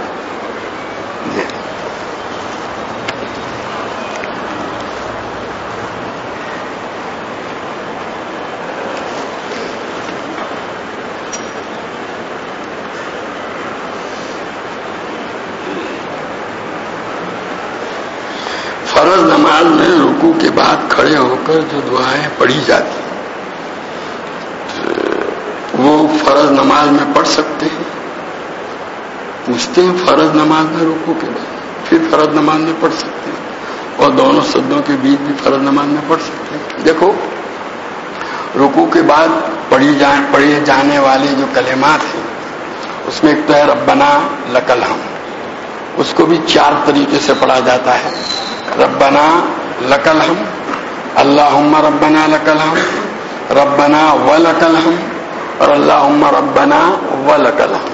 فرض نماز میں رکوع کے بعد کھڑے ہو کر جو دعائیں پڑھی جاتی وہ فرض نماز میں پڑھ سکتے ہیں؟ پوچھتے ہیں. فرض نماز میں رکوع کے بعد پھر فرض نماز میں پڑھ سکتے ہیں، اور دونوں سجدوں کے بیچ بھی فرض نماز میں پڑھ سکتے ہیں. دیکھو رکوع کے بعد پڑھی جائیں پڑھے جانے والے جو کلمات ہیں اس میں ایک تو ہے ربنا لک الحمد، اس کو بھی چار طریقے سے پڑھا جاتا ہے. ربنا لک الحمد، اللہم ربنا لک الحمد، ربنا ولک الحمد، اور اللہم ربنا ولک الحمد.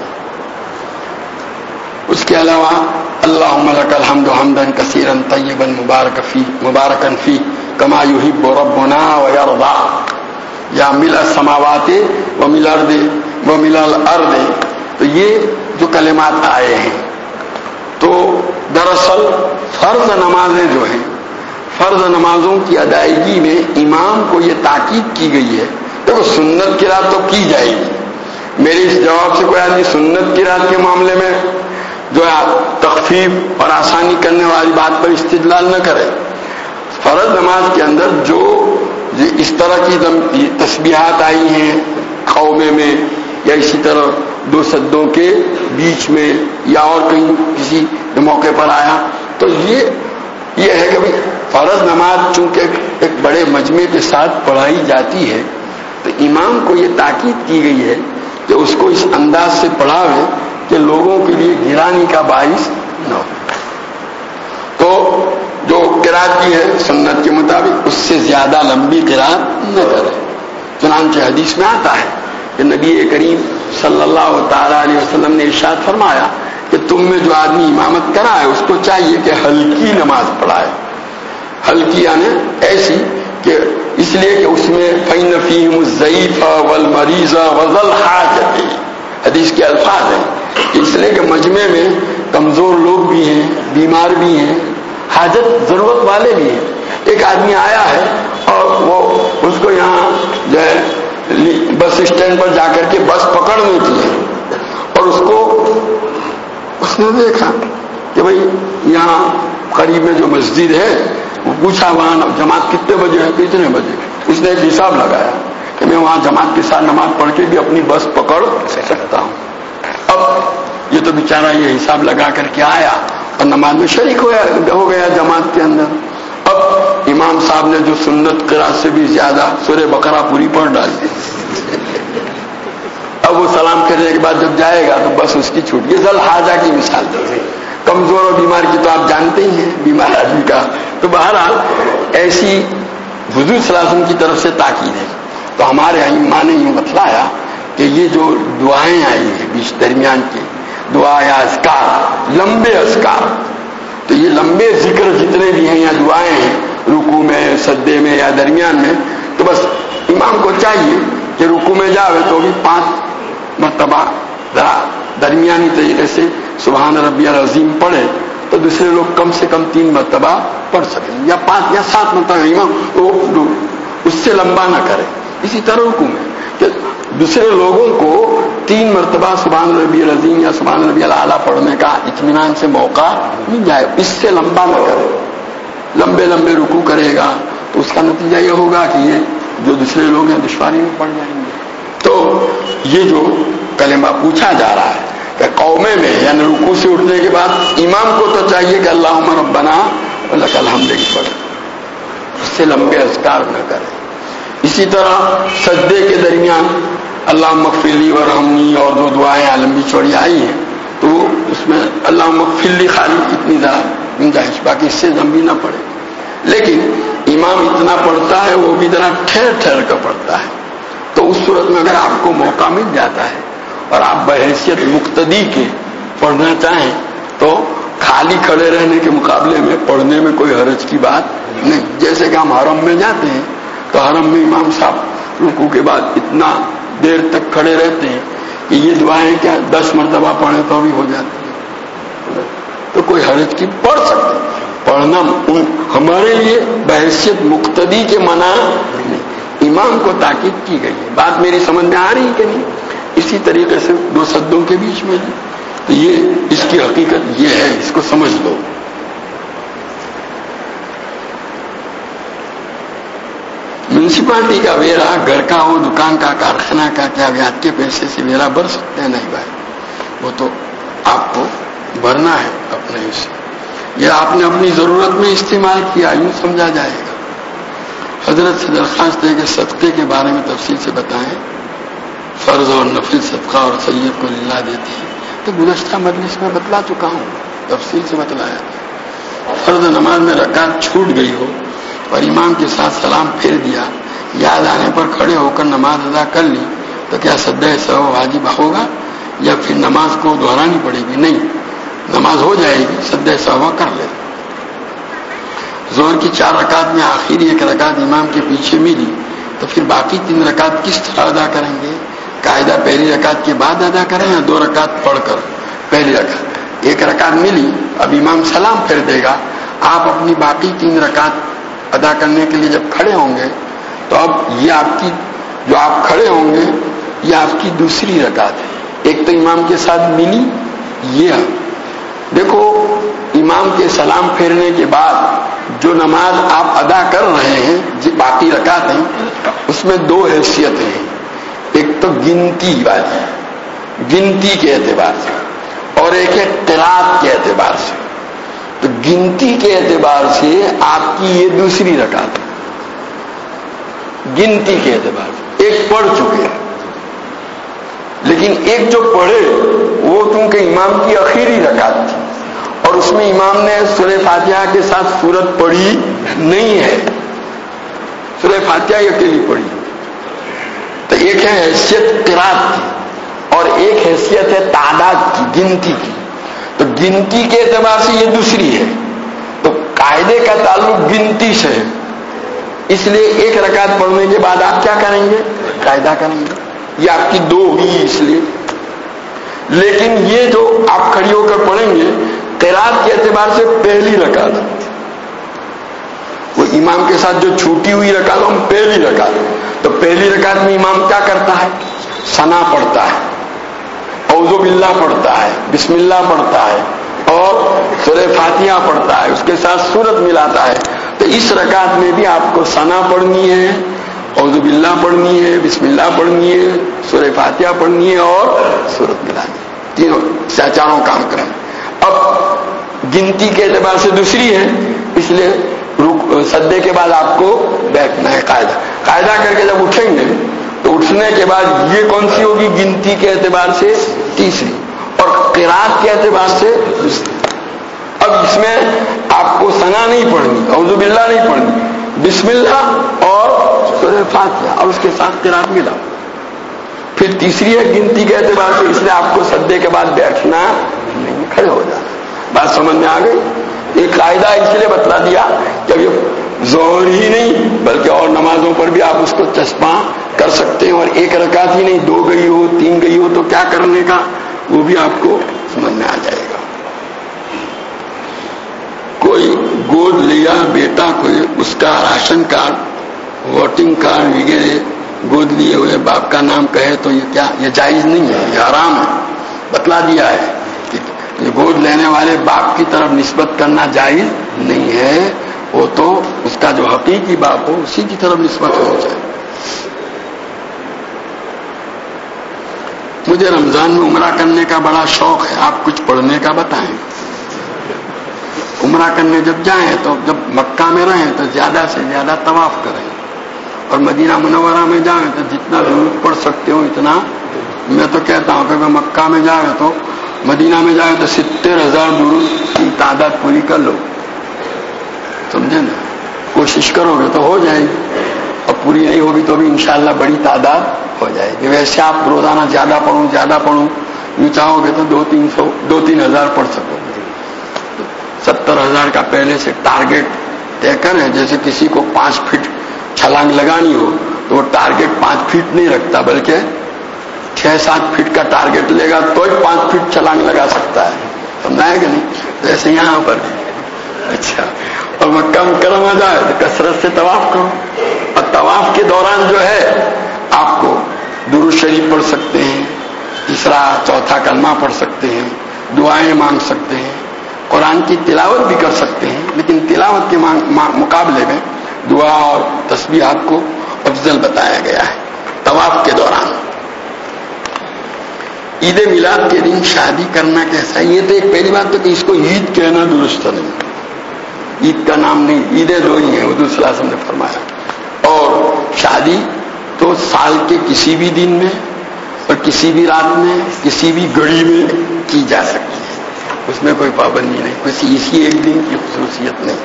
اس کے علاوہ اللہم لک الحمد حمدا کثیرا طیبا مبارکا فی مبارکا فی کما یحب ربنا ویرضا، یا ملء السماوات وملء الارض وملء الارض. تو یہ جو کلمات آئے ہیں تو دراصل فرض نمازیں جو ہیں، فرض نمازوں کی ادائیگی میں امام کو یہ تاکید کی گئی ہے. دیکھو سنت کی رات تو کی جائے گی، میری اس جواب سے کوئی آدمی سنت کی رات کے معاملے میں جو ہے تخفیف اور آسانی کرنے والی بات پر استدلال نہ کرے. فرض نماز کے اندر جو اس طرح کی تسبیحات آئی ہیں قومے میں، یا اسی طرح دو سجدوں کے بیچ میں، یا اور کہیں کسی موقع پر آیا، تو یہ یہ ہے کہ بھائی فرض نماز چونکہ ایک بڑے مجمع کے ساتھ پڑھائی جاتی ہے تو امام کو یہ تاکید کی گئی ہے کہ اس کو اس انداز سے پڑھاوے کہ لوگوں کے لیے گرانی کا باعث نہ ہو. تو جو قرات کی ہے سنت کے مطابق اس سے زیادہ لمبی قرات نہ کرے. چنانچہ حدیث میں آتا ہے کہ نبی کریم صلی اللہ تعالی علیہ وسلم نے ارشاد فرمایا کہ تم میں جو آدمی امامت کرا ہے اس کو چاہیے کہ ہلکی نماز پڑھائے. ہلکی یعنی ایسی کہ اس لیے کہ اس میں فَإِنَّ فِيهِمُ الضَّعِيفَ وَالْمَرِيضَ وَذَا الْحَاجَةِ، حدیث کے الفاظ ہیں. اس لیے کہ مجمع میں کمزور لوگ بھی ہیں، بیمار بھی ہیں، حاجت ضرورت والے بھی ہیں. ایک آدمی آیا ہے اور وہ اس کو یہاں جو ہے بس اسٹینڈ پر جا کر کے بس پکڑنی تھی، اور اس کو اس نے دیکھا کہ بھئی یہاں قریب میں جو مسجد ہے، وہ پوچھا وہاں جماعت کتنے بجے ہے، کتنے بجے. اس نے ایک حساب لگایا کہ میں وہاں جماعت کے ساتھ نماز پڑھ کے بھی اپنی بس پکڑ سکتا ہوں. اب یہ تو بیچارہ یہ حساب لگا کر کے آیا اور نماز میں شریک ہو گیا جماعت کے اندر. اب امام صاحب نے جو سنت قرات سے بھی زیادہ سورہ بقرہ پوری پڑھ ڈالی. اب وہ سلام کرنے کے بعد جب جائے گا تو بس اس کی چھوٹ. یہ ذل حاجہ کی مثال دی. کمزور اور بیمار کی تو آپ جانتے ہی ہیں بیمار آدمی کا. تو بہرحال ایسی حضور صلی اللہ علیہ وسلم کی طرف سے تاکید ہے. تو ہمارے ائمہ نے یہ بتلایا کہ یہ جو دعائیں آئی ہیں بیچ درمیان کی دعا یا اذکار، لمبے اذکار، تو یہ لمبے ذکر جتنے بھی ہیں یا دعائیں ہیں رکوع میں، سجدے میں یا درمیان میں، تو بس امام کو چاہیے کہ رکوع میں جاوے تو بھی پانچ مرتبہ ذرا درمیانی طریقے سے سبحان ربی العظیم پڑھے، تو دوسرے لوگ کم سے کم تین مرتبہ پڑھ سکیں، یا پانچ یا سات مرتبہ امام وہ اس سے لمبا نہ کرے. اسی طرح رکوع میں کہ دوسرے لوگوں کو تین مرتبہ سبحان ربی العظیم یا سبحان ربی الاعلیٰ پڑھنے کا اطمینان سے موقع مل جائے، اس سے لمبا نہ کرے. لمبے لمبے رکوع کرے گا تو اس کا نتیجہ یہ ہوگا کہ یہ جو دوسرے لوگ ہیں دشواری میں پڑ جائیں گے. تو یہ جو کلمہ پوچھا جا رہا ہے کہ قومے میں یعنی رکوع سے اٹھنے کے بعد امام کو تو چاہیے کہ اللہم ربنا ولک الحمد کی پڑھے، اس سے لمبے اذکار نہ کرے. اسی طرح سجدے کے درمیان اللہم اغفر لی ورحمنی اور دو دعائیں لمبی چوڑی آئی ہیں تو اس میں اللہم اغفر لی خالی اتنی گنجائش، باقی اس سے لمبی نہ پڑے. لیکن امام اتنا پڑھتا ہے وہ بھی ذرا ٹھہر ٹھہر کر پڑھتا ہے، تو اس صورت میں اگر آپ کو موقع مل جاتا ہے اور آپ بحیثیت مقتدی کے پڑھنا چاہیں تو خالی کھڑے رہنے کے مقابلے میں پڑھنے میں کوئی حرج کی بات نہیں. جیسے کہ ہم حرم میں جاتے ہیں تو حرم میں امام صاحب رکوع کے بعد اتنا دیر تک کھڑے رہتے ہیں کہ یہ دعائیں کیا دس مرتبہ پڑھیں تو بھی ہو جاتی ہے، تو کوئی حرج کی پڑھ سکتے. پڑھنا ہمارے لیے بحیثیت مقتدی کے منع نہیں، امام کو تاکید کی گئی ہے. بات میری سمجھ میں آ رہی ہے کہ نہیں؟ اسی طریقے سے دو سدوں کے بیچ میں تو یہ اس کی حقیقت یہ ہے، اس کو سمجھ لو. میونسپلٹی کا ویرا گھر کا ہو، دکان کا، کارخانہ کا، کیا ویاد کے پیسے سے ویرا بھر سکتے ہیں؟ نہیں بھائی، وہ تو آپ کو بھرنا ہے اپنے سے. یہ آپ نے اپنی ضرورت میں استعمال کیا، یوں سمجھا جائے گا. حضرت سے درخواست ہے کہ صدقے کے بارے میں تفصیل سے بتائیں. فرض اور نفل صدقہ اور سید کو للہ دیتی ہے تو گزشتہ مجلس میں بتلا چکا ہوں، تفصیل سے بتلایا. فرض نماز میں رکعت چھوٹ گئی ہو اور امام کے ساتھ سلام پھیر دیا، یاد آنے پر کھڑے ہو کر نماز ادا کر لی تو کیا سجدہ سہو واجب ہوگا یا پھر نماز کو دہرانی پڑے گی؟ نہیں، نماز ہو جائے گی، سجدہ سہو کر لے. ظہر کی چار رکعت میں آخری ایک رکعت امام کے پیچھے ملی تو پھر باقی تین رکعت کس طرح ادا کریں گے؟ قاعدہ پہلی رکعت کے بعد ادا کریں یا دو رکعت پڑھ کر؟ پہلی رکعت، ایک رکعت ملی، اب امام سلام پھیر دے گا، آپ اپنی باقی تین رکعت ادا کرنے کے لیے جب کھڑے ہوں گے تو اب یہ آپ کی جو آپ کھڑے ہوں گے یہ آپ کی دوسری رکعت ہے. ایک تو امام کے ساتھ ملی، یہ دیکھو امام کے سلام پھیرنے کے بعد جو نماز آپ ادا کر رہے ہیں باقی رکعت ہیں اس میں دو حیثیتیں ہیں. ایک تو گنتی والی، گنتی کے اعتبار سے، اور ایک ہے قرات کے اعتبار سے. تو گنتی کے اعتبار سے آپ کی یہ دوسری رکعت ہے، گنتی کے اعتبار سے ایک پڑھ چکے ہیں، لیکن ایک جو پڑھے وہ کیونکہ امام کی آخری رکعت تھی اور اس میں امام نے سورہ فاتحہ کے ساتھ سورت پڑھی نہیں ہے، سورہ فاتحہ ہی اکیلی پڑھی. تو ایک ہے حیثیت قرات کی اور ایک حیثیت ہے تعداد کی، گنتی کی. تو گنتی کے اعتبار سے یہ دوسری ہے، تو قاعدے کا تعلق گنتی سے ہے، اس لیے ایک رکعت پڑھنے کے بعد آپ کیا کریں گے؟ قاعدہ کریں گے. یہ آپ کی دو ہوئی اس لیے. لیکن یہ جو آپ کھڑی ہو کر پڑھیں گے قرات کے اعتبار سے پہلی رکعت، وہ امام کے ساتھ جو چھوٹی ہوئی رکعت ہم پہلی رکعت. تو پہلی رکعت میں امام کیا کرتا ہے؟ ثنا پڑھتا ہے، اعوذ باللہ پڑھتا ہے، بسم اللہ پڑھتا ہے اور سورہ فاتحہ پڑھتا ہے، اس کے ساتھ سورت ملاتا ہے. تو اس رکعت میں بھی آپ کو ثنا پڑھنی ہے، اعوذ باللہ پڑھنی ہے، بسم اللہ پڑھنی ہے، سورہ فاتحہ پڑھنی ہے اور سورت ملانی ہے. تینوں چاروں کام کریں. اب گنتی کے اعتبار سے دوسری ہے، اس لیے سجدے کے بعد آپ کو بیٹھنا ہے قاعدہ. قاعدہ کر کے جب اٹھیں گے تو اٹھنے کے بعد یہ کون سی ہوگی؟ گنتی کے اعتبار سے تیسری اور قرات کے اعتبار سے دوسری. اب اس میں آپ کو ثنا نہیں پڑھنی، اعوذ باللہ نہیں پڑھنی، بسم اللہ اور سورہ فاتحہ اور اس کے ساتھ قرات ملا. پھر تیسری ہے گنتی کے اعتبار سے، اس لیے آپ کو سجدے کے بعد بیٹھنا نہیں، کھڑے ہو جانا. بات سمجھ میں آ گئی؟ ایک قاعدہ اس لیے بتلا دیا کہ یہ ظہر ہی نہیں بلکہ اور نمازوں پر بھی آپ اس کو چسپاں کر سکتے ہیں، اور ایک رکعت ہی نہیں، دو گئی ہو، تین گئی ہو تو کیا کرنے کا وہ بھی آپ کو سمجھ میں آ جائے گا. کوئی گود لیا بیٹا، کوئی اس کا راشن کارڈ، ووٹنگ کارڈ وغیرہ گود لیے ہوئے باپ کا نام کہے تو یہ کیا؟ یہ جائز نہیں ہے، یہ حرام ہے. بتلا دیا ہے کہ گود لینے والے باپ کی طرف نسبت کرنا جائز نہیں ہے، وہ تو اس کا جو حقیقی باپ ہو اسی کی طرف نسبت ہو جائے. مجھے رمضان میں عمرہ کرنے کا بڑا شوق ہے، آپ کچھ پڑھنے کا بتائیں. عمرہ کرنے جب جائیں تو جب مکہ میں رہیں تو زیادہ سے زیادہ طواف کریں، اور مدینہ منورہ میں جائیں تو جتنا درود پڑھ سکتے ہو اتنا. میں تو کہتا ہوں کہ اگر مکہ میں جائیں تو مدینہ میں جائیں تو ستر ہزار درود کی تعداد پوری کر لو. سمجھے نا؟ کوشش کرو گے تو ہو جائے گی، اور پوری نہیں ہوگی تو بھی انشاءاللہ بڑی تعداد ہو جائے گی. ویسے آپ روزانہ زیادہ پڑھوں زیادہ پڑھوں یوں چاہو گے تو دو تین سو دو تین ہزار پڑھ سکو گے. ستر ہزار کا پہلے سے ٹارگیٹ طے کریں. جیسے کسی کو پانچ فٹ چھلانگ لگانی ہو تو وہ ٹارگیٹ پانچ فٹ نہیں رکھتا بلکہ چھ سات فٹ کا ٹارگیٹ لے گا تو ہی پانچ فٹ چھلانگ لگا سکتا ہے. سمجھائے گا نہیں؟ جیسے یہاں پر. اچھا، اور مکہ مکرمہ جائے تو کثرت سے طواف کرو، اور طواف کے دوران جو ہے آپ کو درود شریف پڑھ سکتے ہیں، تیسرا چوتھا کلمہ پڑھ سکتے ہیں، دعائیں مانگ سکتے ہیں، قرآن کی تلاوت بھی کر سکتے ہیں. لیکن تلاوت کے مقابلے میں دعا اور تسبیحات کو افضل بتایا گیا ہے طواف کے دوران. عید میلاد کے دن شادی کرنا کیسا ہے؟ یہ تو ایک پہلی بات تو کہ اس کو عید کہنا درست نہیں. عید کا نام نہیں، عیدیں دو ہی ہیں حضور صلی اللہ علیہ وسلم نے فرمایا. اور شادی تو سال کے کسی بھی دن میں اور کسی بھی رات میں کسی بھی گھڑی میں کی جا سکتی ہے، اس میں کوئی پابندی نہیں، کسی اسی ایک دن کی خصوصیت نہیں.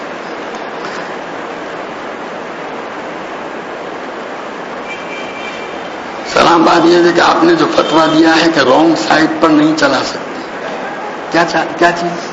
سلام بات یہ ہے کہ آپ نے جو فتویٰ دیا ہے کہ رانگ سائڈ پر نہیں چلا سکتے، کیا چا... کیا چیز؟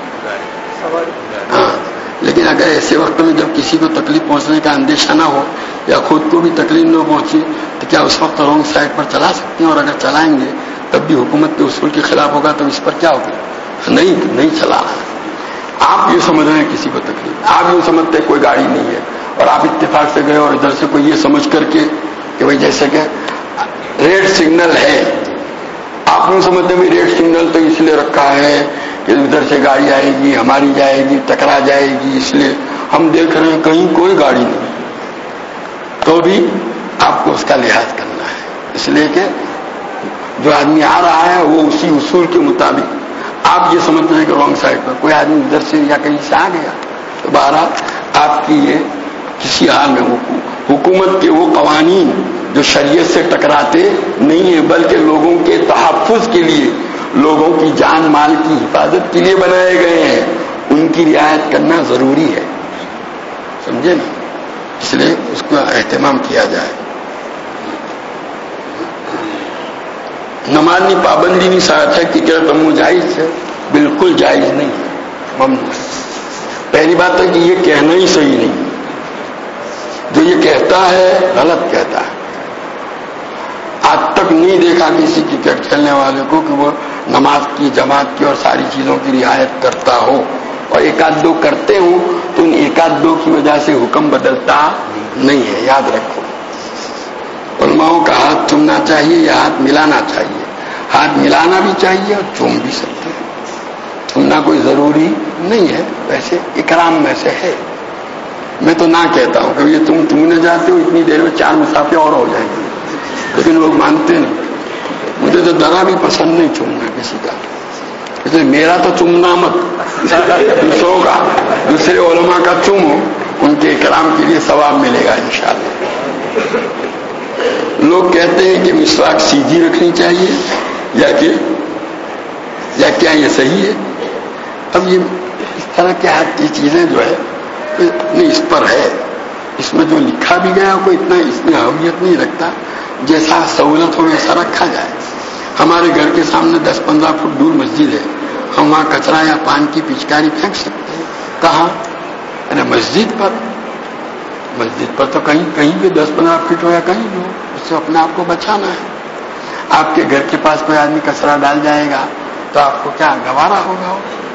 ہاں، لیکن اگر ایسے وقت میں جب کسی کو تکلیف پہنچنے کا اندیشہ نہ ہو یا خود کو بھی تکلیف نہ پہنچے تو کیا اس وقت رانگ سائڈ پر چلا سکتے ہیں؟ اور اگر چلائیں گے تب بھی حکومت کے اصول کے خلاف ہوگا تو اس پر کیا ہوگا؟ نہیں نہیں چلا. آپ یہ سمجھ رہے ہیں کسی کو تکلیف، آپ یوں سمجھتے ہیں کوئی گاڑی نہیں ہے اور آپ اتفاق سے گئے اور ادھر سے کوئی یہ سمجھ کر کے کہ بھائی جیسے کہ ریڈ سگنل ہے، آپ یوں سمجھتے ہیں ریڈ سگنل تو اس لیے رکھا ہے کہ ادھر سے گاڑی آئے گی ہماری جائے گی ٹکرا جائے گی، اس لیے ہم دیکھ رہے ہیں کہیں کوئی گاڑی نہیں تو بھی آپ کو اس کا لحاظ کرنا ہے. اس لیے کہ جو آدمی آ رہا ہے وہ اسی اصول کے مطابق. آپ یہ سمجھتے ہیں کہ رانگ سائڈ پر کوئی آدمی ادھر سے یا کہیں سے آ گیا تو بہرحال آپ کی یہ کسی حال میں حکومت کے وہ قوانین جو شریعت سے ٹکراتے نہیں ہیں بلکہ لوگوں کے تحفظ کے لیے، لوگوں کی جان مال کی حفاظت کے لیے بنائے گئے ہیں، ان کی رعایت کرنا ضروری ہے. سمجھے نا؟ اس لیے اس کا اہتمام کیا جائے. نماز کی پابندی نہیں ساتھ ہے کہ کیا تم جائز ہے؟ بالکل جائز نہیں ہے، ممنوع. پہلی بات ہے کہ یہ کہنا ہی صحیح نہیں، جو یہ کہتا ہے غلط کہتا ہے. آج تک نہیں دیکھا کسی کرکٹ کھیلنے والے کو کہ وہ نماز کی جماعت کی اور ساری چیزوں کی رعایت کرتا ہو، اور ایک آدھ دو کرتے ہوں تو ان ایک آدھ دو کی وجہ سے حکم بدلتا نہیں ہے. یاد رکھو، علماؤں کا ہاتھ چومنا چاہیے یا ہاتھ ملانا چاہیے؟ ہاتھ ملانا بھی چاہیے اور چوم بھی سکتے ہیں. چومنا کوئی ضروری نہیں ہے، ویسے اکرام میں سے ہے. میں تو نہ کہتا ہوں کہ یہ تم چومنے جاتے ہو اتنی دیر میں چار مسافے اور ہو جائیں گے، لیکن لوگ مانتے نہیں. مجھے تو ذرا بھی پسند نہیں چومنا کسی کا، اس لیے میرا تو چومنا مت، دوسروں کا، دوسرے علماء کا چومو، ان کے اکرام کے لیے ثواب ملے گا انشاءاللہ. لوگ کہتے ہیں کہ مسواک سیدھی رکھنی چاہیے یا کہ یا کیا یہ صحیح ہے؟ اب یہ اس طرح کی ہر کی چیزیں جو ہے اتنی اس پر ہے، اس میں جو لکھا بھی گیا کوئی اتنا اس میں اہمیت نہیں رکھتا. جیسا سہولت ہو ویسا رکھا جائے. ہمارے گھر کے سامنے دس پندرہ فٹ دور مسجد ہے، ہم وہاں کچرا یا پان کی پچکاری پھینک سکتے ہیں؟ کہاں؟ ارے مسجد پر. مسجد پر تو کہیں کہیں بھی دس پندرہ فٹ ہو یا کہیں بھی ہو، اس سے اپنے آپ کو بچانا ہے. آپ کے گھر کے پاس کوئی آدمی کچرا ڈال جائے گا تو آپ کو کیا گوارا ہوگا؟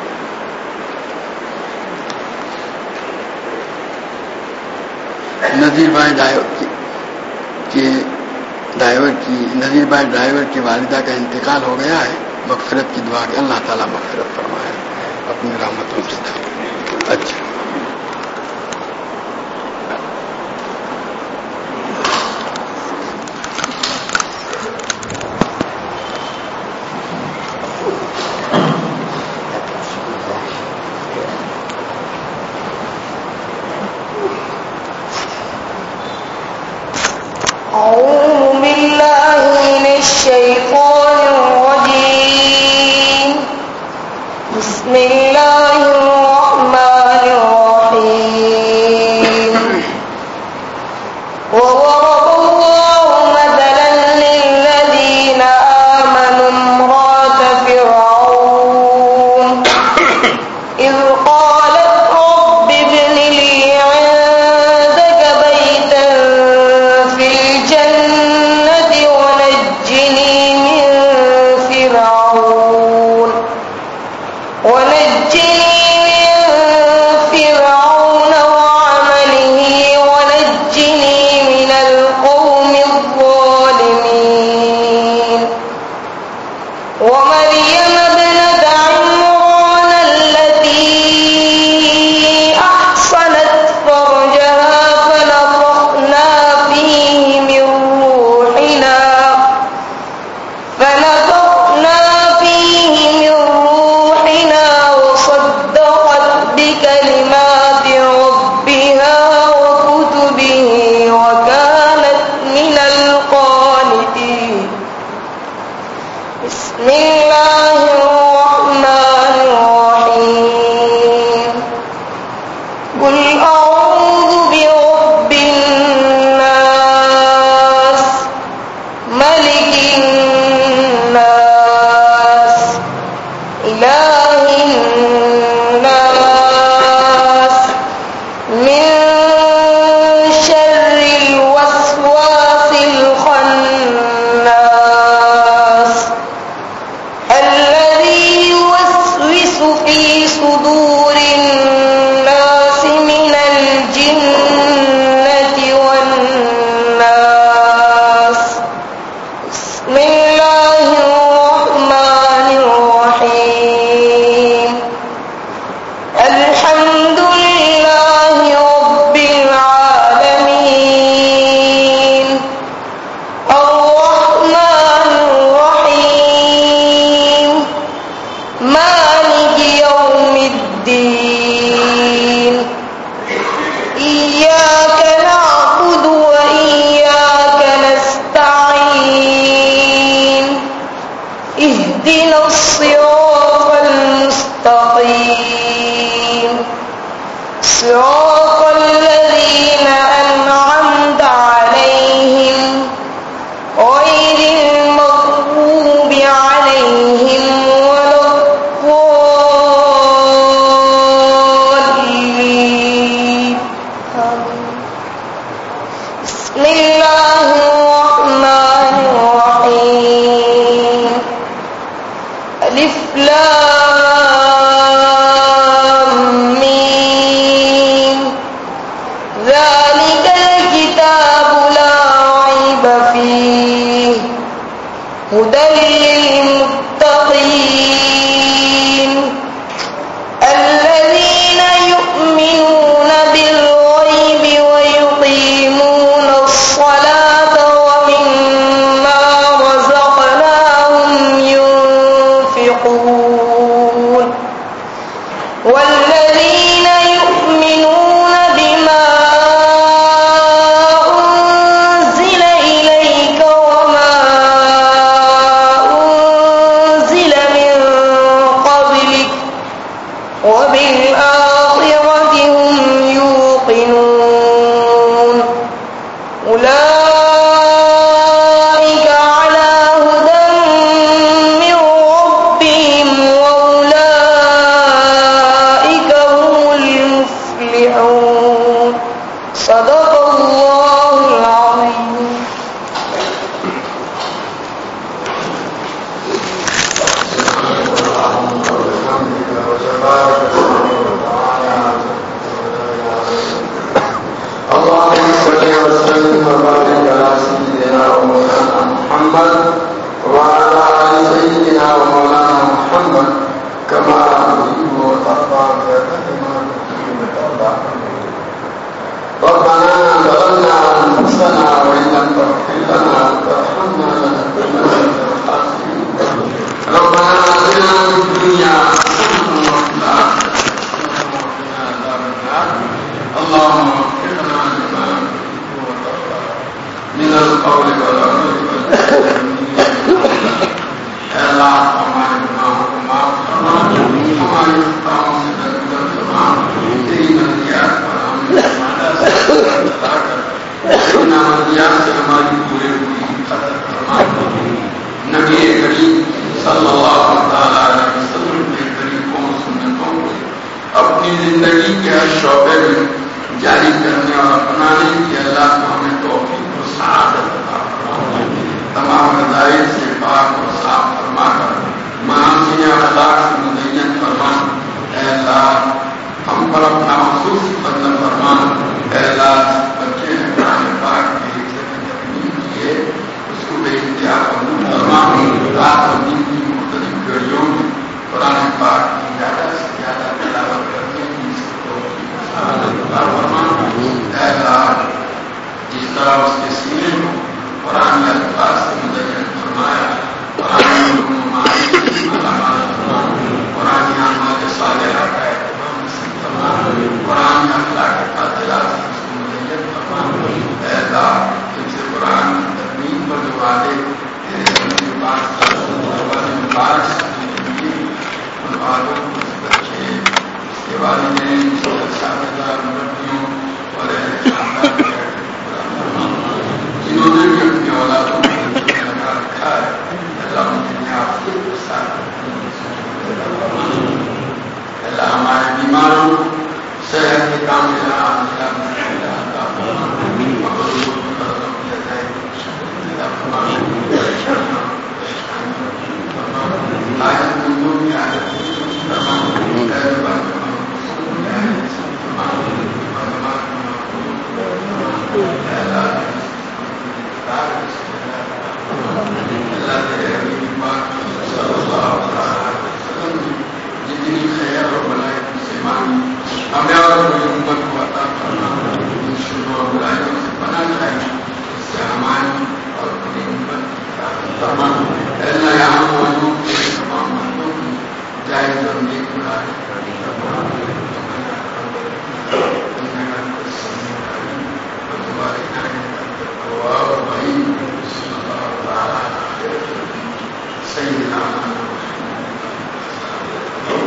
نذیر بھائی ڈرائیور کی ڈرائیور کی نذیر بھائی ڈرائیور کی والدہ کا انتقال ہو گیا ہے، مغفرت کی دعا کہ اللہ تعالیٰ مغفرت فرمائے اپنی رحمتوں سے. اچھا أعوذ بالله من الشيطان الرجيم. بسم الله الرحمن الرحيم. وضرب الله مثلا للذين آمنوا امرأة فرعون إذ قالت رب ابن لي عندك بيتا في الجنة ونجني من فرعون ونجني من فرعون وعمله ونجني من القوم الظالمين. ومريم ابنة عمران التي أحصنت فرجها فنفخنا فيه من روحنا فنفخنا فيه من روحنا وصدقت بكلمات ربها وكتبه وكانت من القانتين. بسم الله الرحمن الرحيم. قل أعوذ برب الناس ملك الناس إله الناس من شر الوسواس الخناس الذي يوسوس في صدور الناس من الجنة والناس. بسم الله الرحمن الرحيم. الحمد لله رب العالمين الرحمن الرحيم مالك يوم الدين. إياك نعبد وإياك نستعين. اهدنا الصراط المستقيم صراط الذين أنعمت عليهم غير المغضوب عليهم ولا الضالين. آمين. بسم الله الرحمن الرحيم. ألف لام ميم. ذلك الكتاب لا ريب فيه هدى للمتقين الذين يؤمنون بالغيب ويقيمون الصلاة القول والعمل اے اللہ ہمارے گناہوں کو معاف فرما، ہماری خطاؤں سے درگزر فرما، تیری مرضیات پر ہمیں ہمارا عطا کر، تیری نامرضیات سے ہماری پورے پوری قدر فرما۔ نبی کریم صلی اللہ تعالی علیہ وسلم کے طریقوں سنتوں کو اپنی زندگی کے ہر شعبے میں جاری کرنے اور اپنانے کی اللہ کو ہمیں توفیق و سعادت عطا فرما۔ تمام رضائل سے پاک اور صاف فرما کر محاسن اخلاق سے مزین فرما۔ اے اللہ ہم پر اپنا مخصوص فضل فرما۔ اے اللہ بچے نے قرآن پاک کے تقدیم کیے اس کو بے انتہا قبول فرما۔ رات اور دن کی مختلف گھڑیوں میں قرآن پاک کی زیادہ سے زیادہ تلاوت کرنے کی فرما۔ اے اللہ جس طرح اس کے سینے کو قرآن الفاظ سے مزین فرمایا، قرآن قرآن اعمال صالحہ کا اہتمام نصیب فرما، قرآن اخلاق فاضلات سے اس کو مزین فرما۔ اے اللہ جن سے قرآن تدبیر پر جو وعدے تیرے بندے پاک مبارک سے ان وعدوں کو بچے اس کے والدین اس کے اساتذہ مربیوں اور جنہوں نے بھی اپنی اولادوں کو لگا رکھا ہے، اللہ ان کے لیے آپ کے ساتھ اللہ ہمارے بیماروں صحت کے کام جتنی خیر اور بلائی سے مانی ہمیں اور امت کو عطا فرما، ان شروع اور برائیوں سے پناہ چاہیے، اس سے ہماری اور پوری امت کی حفاظت فرما۔ اللہ یہاں موجود تمام مردوں کی جائز اور نیک برائے